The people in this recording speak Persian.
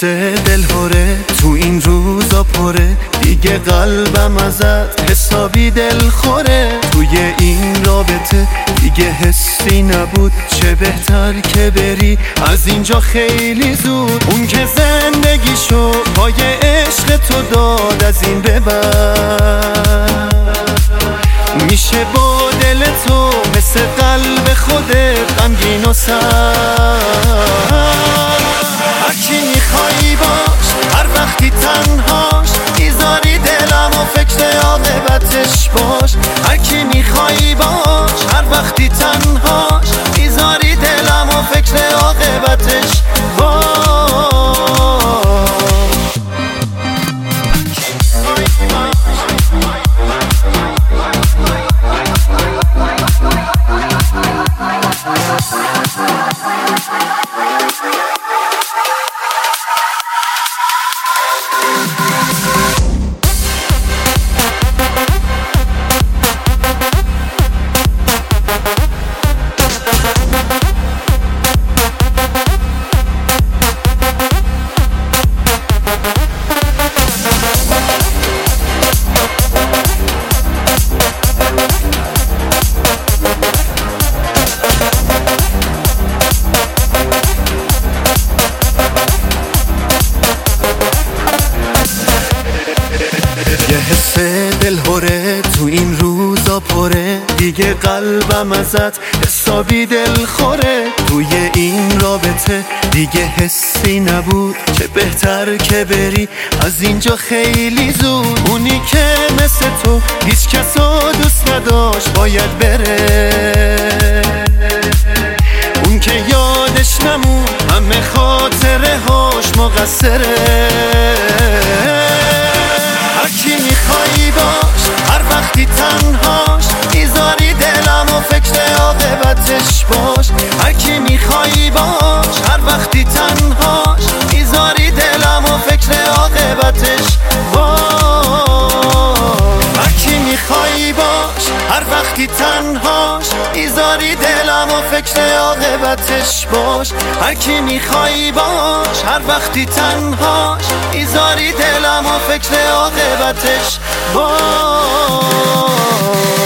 حس دلهوره تو این روزا پره، دیگه قلبم ازت حسابی دلخوره. توی این رابطه دیگه حسی نبود، چه بهتر که بری از اینجا خیلی زود. اون که زندگیشو پای عشق تو داد، از این به بعد میشه با دل تو مثل قلب خودت غمگین و سرد. هرچی میخوایی باش، هر وقتی تنهاش میذاری دلم و فکر عاقبتش باش. هرکی میخوایی باش، هر وقتی تنهاش میذاری دلم و فکر عاقبتش باش. یه حس دلهوره تو این روزا پره، دیگه قلبم ازت حسابی دلخوره. توی این رابطه دیگه حسی نبود، چه بهتر که بری از اینجا خیلی زود. اونی که مثل تو هیچ کسو دوست نداشت باید بره، اون که یادش نمون همه خاطره هاش مقصره. هرکی میخوایی باش، هر وقتی تنهاش میذاری دلم و فکر عاقبتش باش. هرکی میخوایی باش، هر وقتی تنهاش میذاری دلم و فکر عاقبتش باش. هرکی میخوایی باش، هر وقتی تنهاش میذاری دلم و فکر عاقبتش باش. هرکی میخوایی باش، هر وقتی تنهاش میذاری دلم و فکر عاقبتش باش.